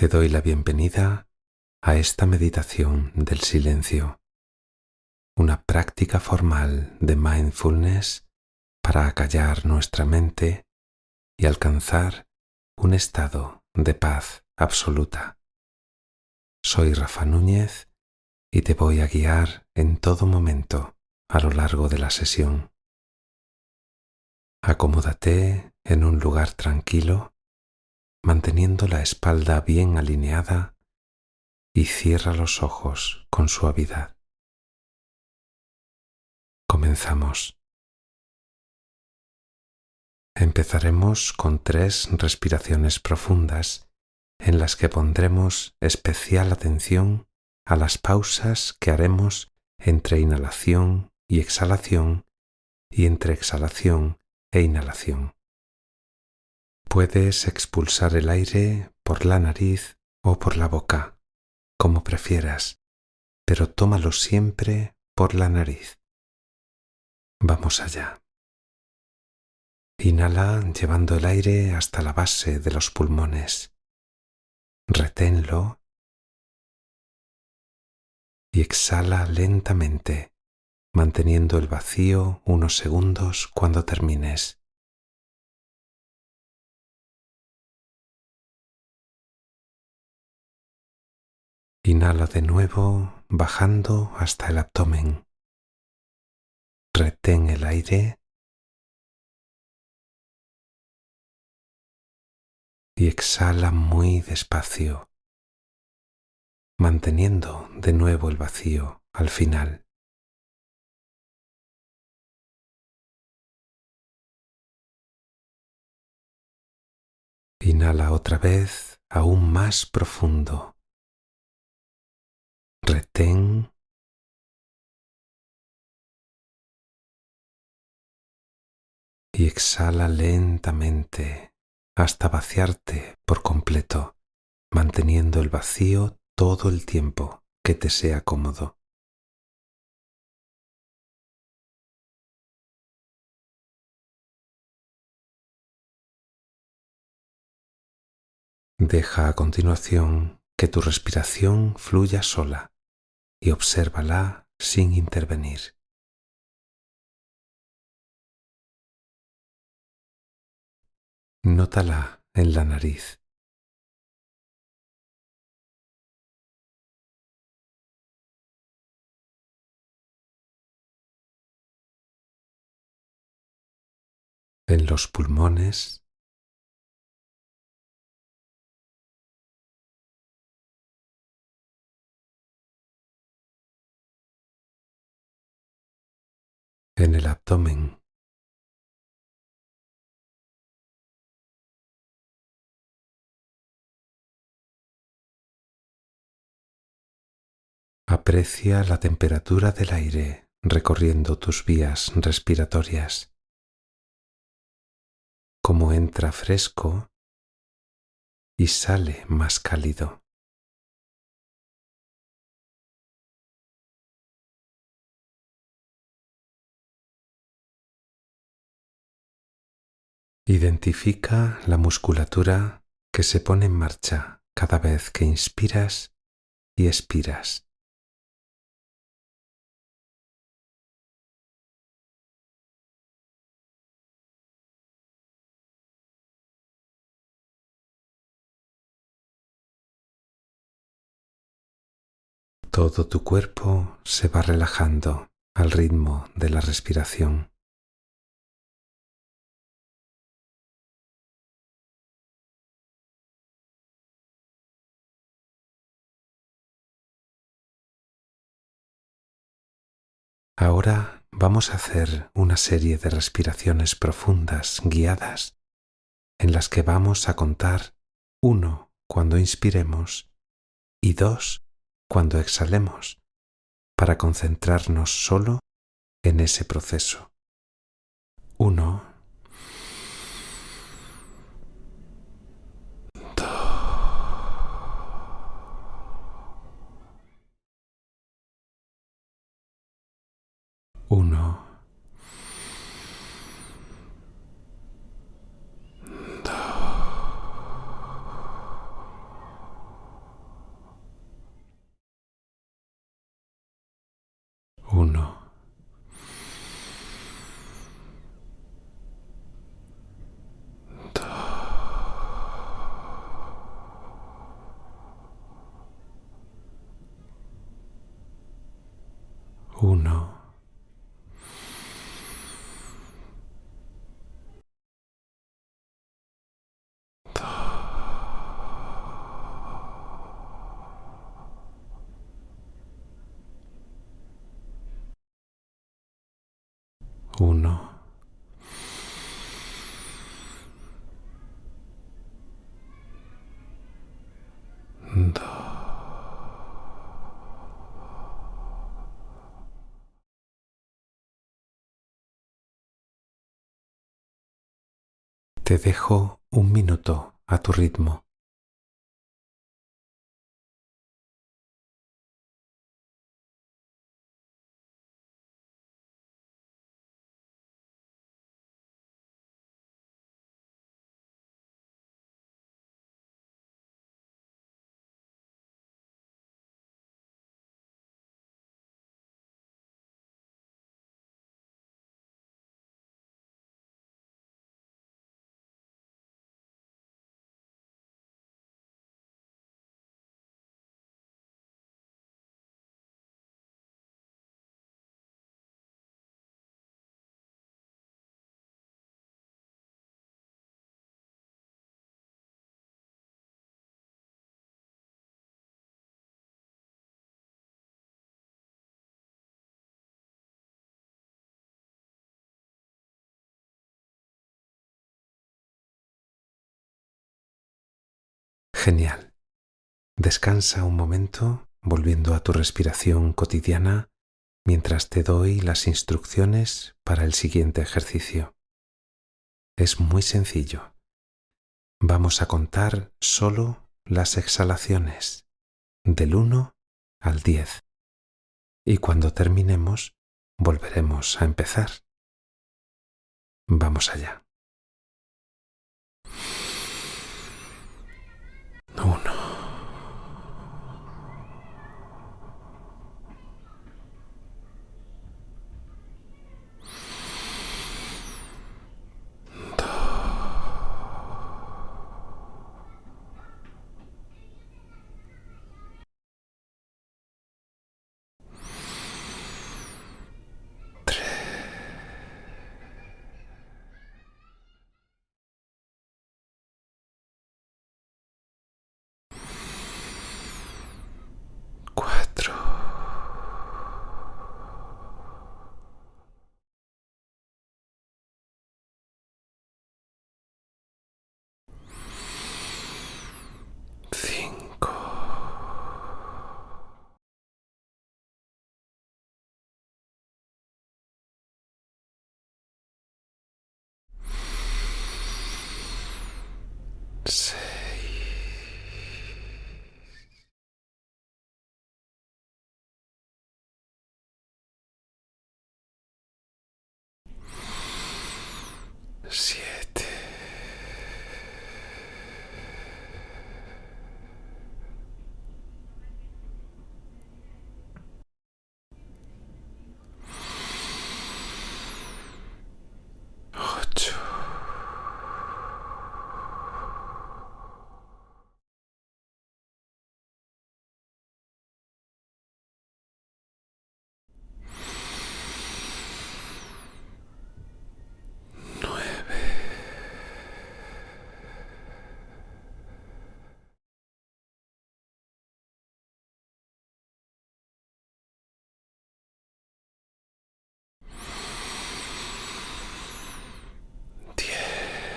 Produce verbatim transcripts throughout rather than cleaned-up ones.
Te doy la bienvenida a esta meditación del silencio, una práctica formal de mindfulness para acallar nuestra mente y alcanzar un estado de paz absoluta. Soy Rafa Núñez y te voy a guiar en todo momento a lo largo de la sesión. Acomódate en un lugar tranquilo, manteniendo la espalda bien alineada y cierra los ojos con suavidad. Comenzamos. Empezaremos con tres respiraciones profundas en las que pondremos especial atención a las pausas que haremos entre inhalación y exhalación y entre exhalación e inhalación. Puedes expulsar el aire por la nariz o por la boca, como prefieras, pero tómalo siempre por la nariz. Vamos allá. Inhala llevando el aire hasta la base de los pulmones. Reténlo y exhala lentamente, manteniendo el vacío unos segundos cuando termines. Inhala de nuevo, bajando hasta el abdomen. Retén el aire y exhala muy despacio, manteniendo de nuevo el vacío al final. Inhala otra vez, aún más profundo. Retén y exhala lentamente hasta vaciarte por completo, manteniendo el vacío todo el tiempo que te sea cómodo. Deja a continuación que tu respiración fluya sola y obsérvala sin intervenir. Nótala en la nariz. En los pulmones, en el abdomen, aprecia la temperatura del aire recorriendo tus vías respiratorias, cómo entra fresco y sale más cálido. Identifica la musculatura que se pone en marcha cada vez que inspiras y expiras. Todo tu cuerpo se va relajando al ritmo de la respiración. Ahora vamos a hacer una serie de respiraciones profundas guiadas en las que vamos a contar uno cuando inspiremos y dos cuando exhalemos, para concentrarnos solo en ese proceso. Uno, uno, Uno, uno, dos. Te dejo un minuto a tu ritmo. Genial. Descansa un momento volviendo a tu respiración cotidiana mientras te doy las instrucciones para el siguiente ejercicio. Es muy sencillo. Vamos a contar solo las exhalaciones, del uno al diez. Y cuando terminemos, volveremos a empezar. Vamos allá. Uno, cuatro, cinco, seis, siete, ocho, nueve, diez.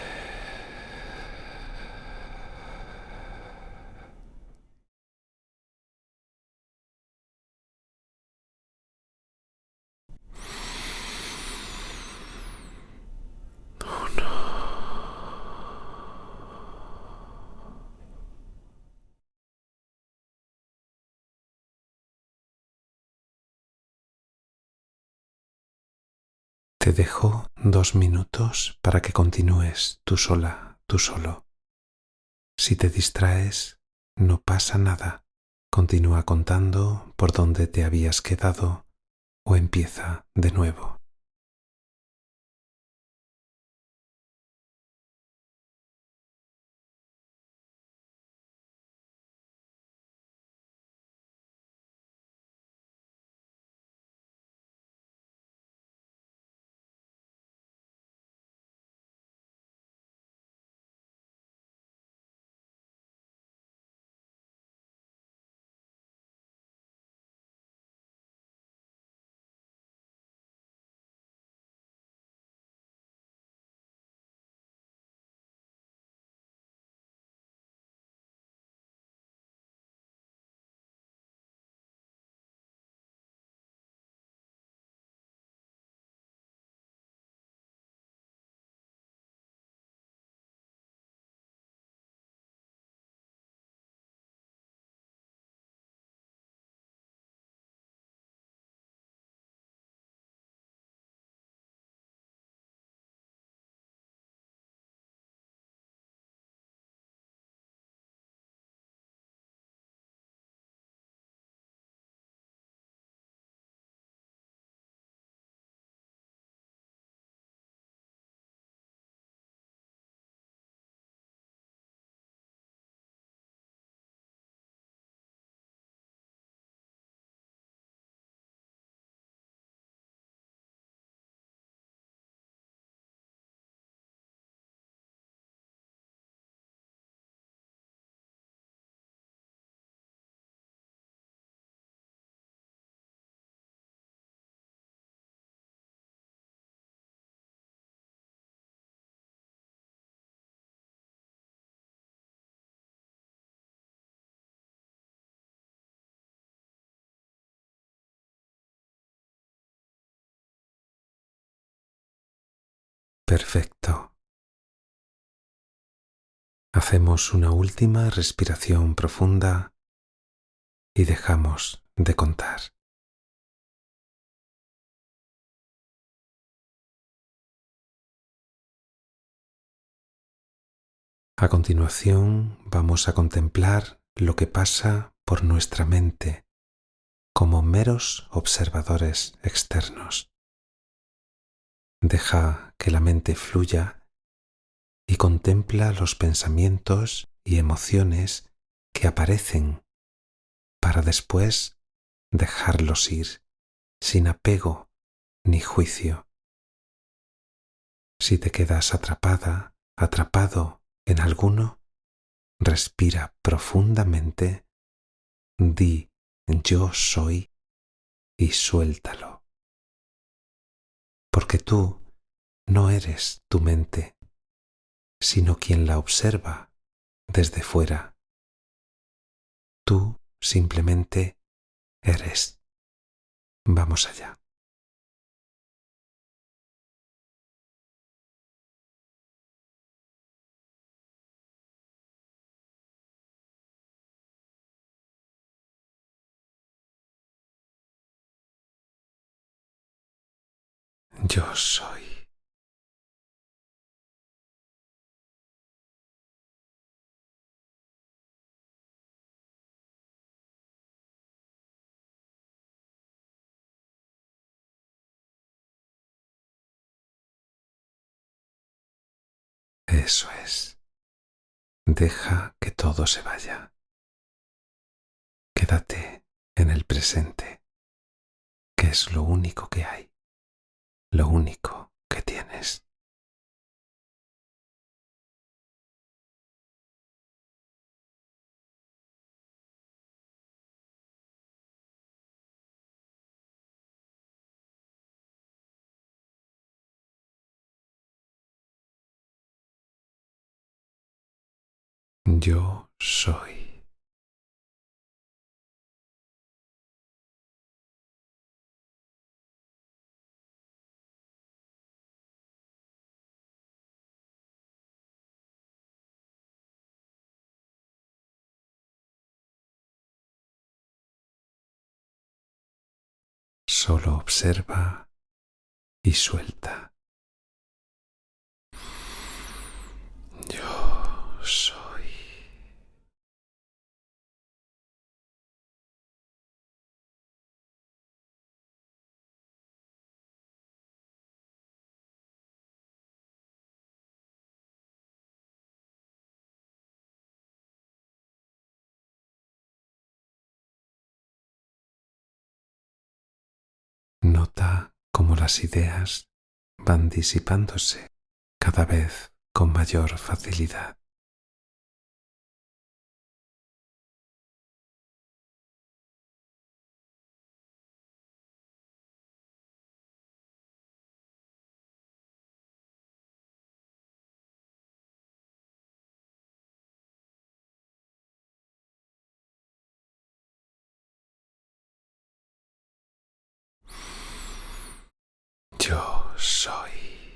Te dejo dos minutos para que continúes tú sola, tú solo. Si te distraes, no pasa nada. Continúa contando por donde te habías quedado o empieza de nuevo. Perfecto. Hacemos una última respiración profunda y dejamos de contar. A continuación vamos a contemplar lo que pasa por nuestra mente como meros observadores externos. Deja que la mente fluya y contempla los pensamientos y emociones que aparecen para después dejarlos ir sin apego ni juicio. Si te quedas atrapada, atrapado en alguno, respira profundamente, di yo soy y suéltalo. Porque tú no eres tu mente, sino quien la observa desde fuera. Tú simplemente eres. Vamos allá. Yo soy. Eso es. Deja que todo se vaya. Quédate en el presente, que es lo único que hay, lo único que tienes. Yo soy. Solo observa y suelta. Yo soy. Nota cómo las ideas van disipándose cada vez con mayor facilidad. Yo soy.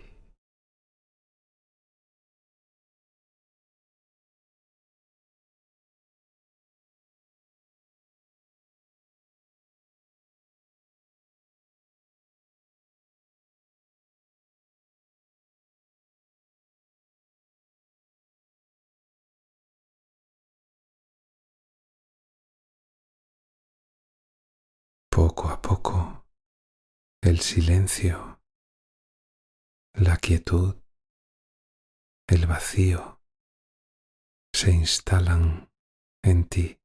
Poco a poco, el silencio, la quietud, el vacío se instalan en ti,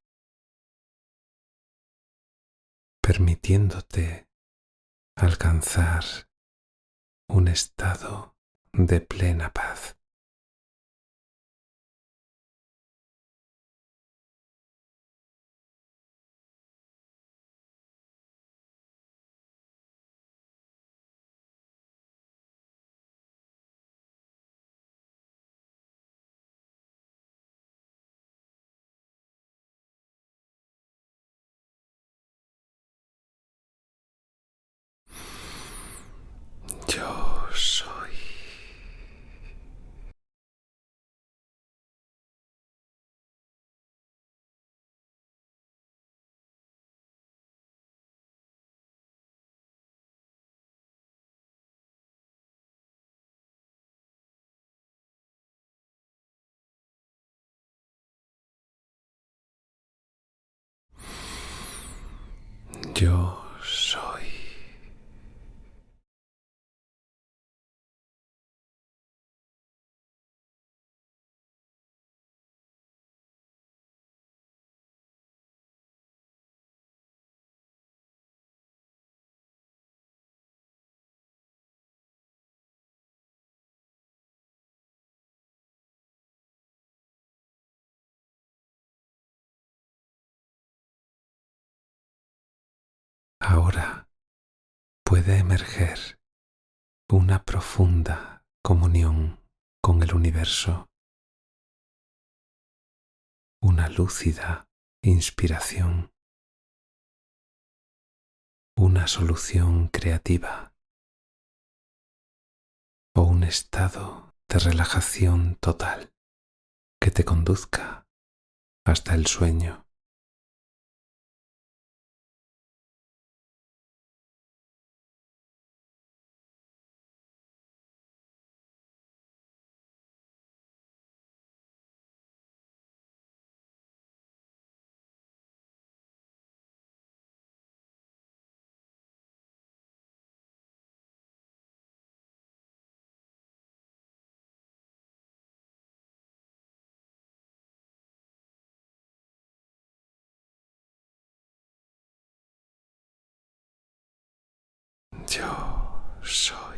permitiéndote alcanzar un estado de plena paz. Yo soy. Yo soy. Ahora puede emerger una profunda comunión con el universo, una lúcida inspiración, una solución creativa o un estado de relajación total que te conduzca hasta el sueño. Yo soy.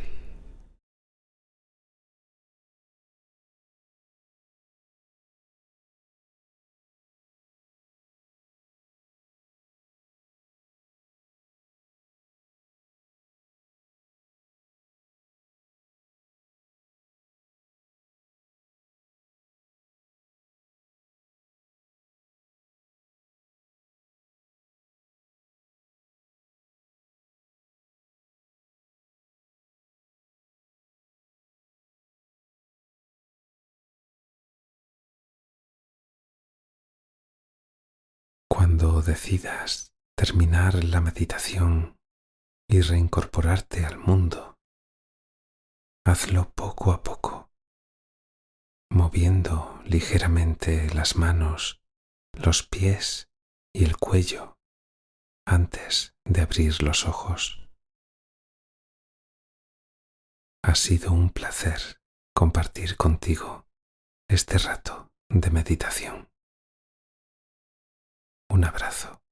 Cuando decidas terminar la meditación y reincorporarte al mundo, hazlo poco a poco, moviendo ligeramente las manos, los pies y el cuello antes de abrir los ojos. Ha sido un placer compartir contigo este rato de meditación. Un abrazo.